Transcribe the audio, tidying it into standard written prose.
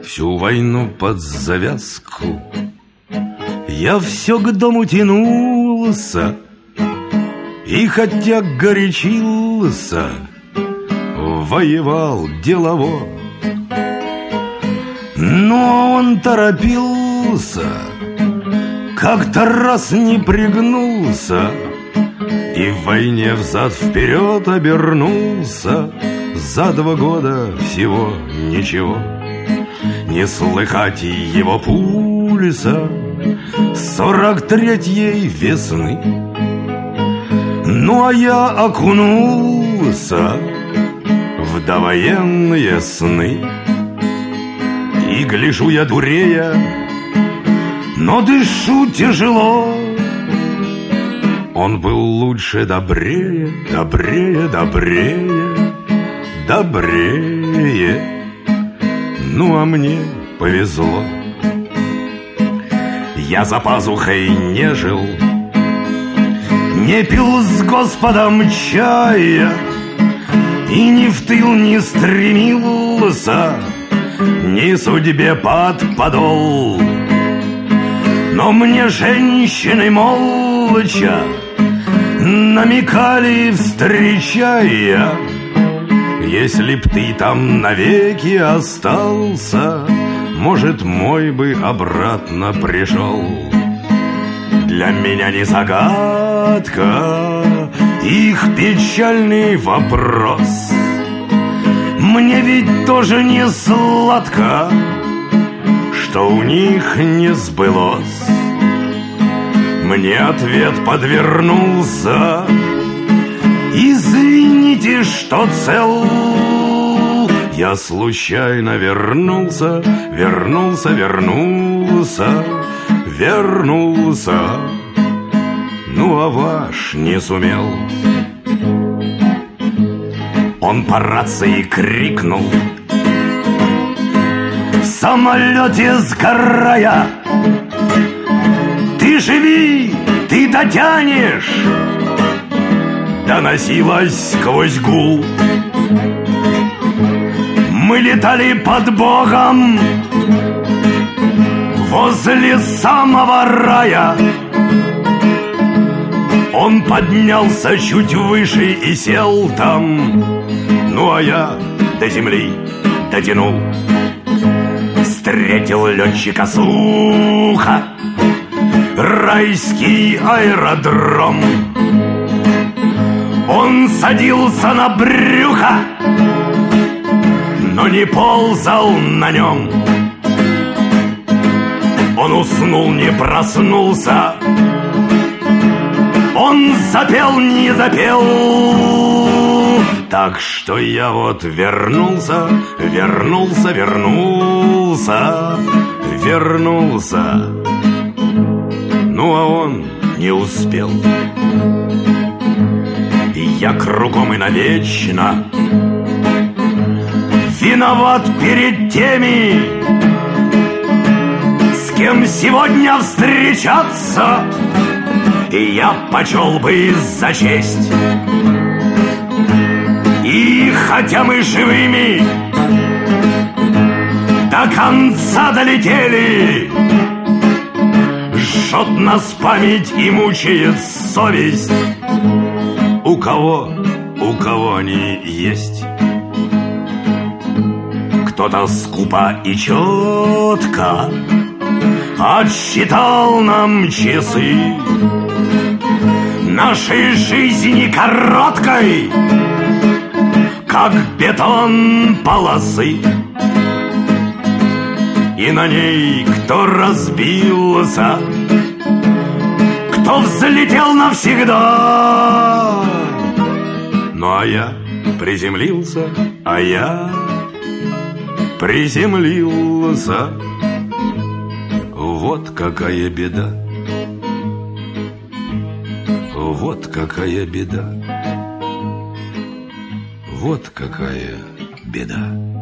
Всю войну под завязку я все к дому тянулся, и хотя горячился, воевал делово. Но он торопился, как-то раз не пригнулся и в войне взад-вперед обернулся. За 2 года всего ничего, не слыхать его пульса 43-й весны. Ну а я окунулся в довоенные сны, и гляжу я дурея, но дышу тяжело. Он был лучше, добрее, добрее, добрее, добрее. Ну а мне повезло. Я за пазухой не жил, не пил с Господом чая, и ни в тыл не стремился, ни судьбе под подол. Но мне женщины молча намекали, встречая: если б ты там навеки остался, может, мой бы обратно пришел. Для меня не загадка их печальный вопрос. Мне ведь тоже не сладко, что у них не сбылось. Мне ответ подвернулся: извините, что цел. Я случайно вернулся, вернулся, вернулся, вернулся. Ну а ваш не сумел. Он по рации крикнул, в самолете сгорая: ты живи, ты дотянешь. Доносилось сквозь гул. Мы летали под Богом возле самого рая. Он поднялся чуть выше и сел там. Ну а я до земли дотянул. Встретил летчика сухо райский аэродром. Он садился на брюхо, но не ползал на нем. Он уснул, не проснулся. Он запел, не запел. Так что я вот вернулся, вернулся, вернулся, вернулся. Ну а он не успел. Я кругом и навечно виноват перед теми, с кем сегодня встречаться и я почел бы за честь. И хотя мы живыми до конца долетели, жжет нас память и мучает совесть. У кого они есть? Кто-то скупо и четко отсчитал нам часы нашей жизни короткой, как бетон полосы. И на ней кто разбился, кто взлетел навсегда. Ну а я приземлился, а я приземлился. Вот какая беда, вот какая беда, вот какая беда.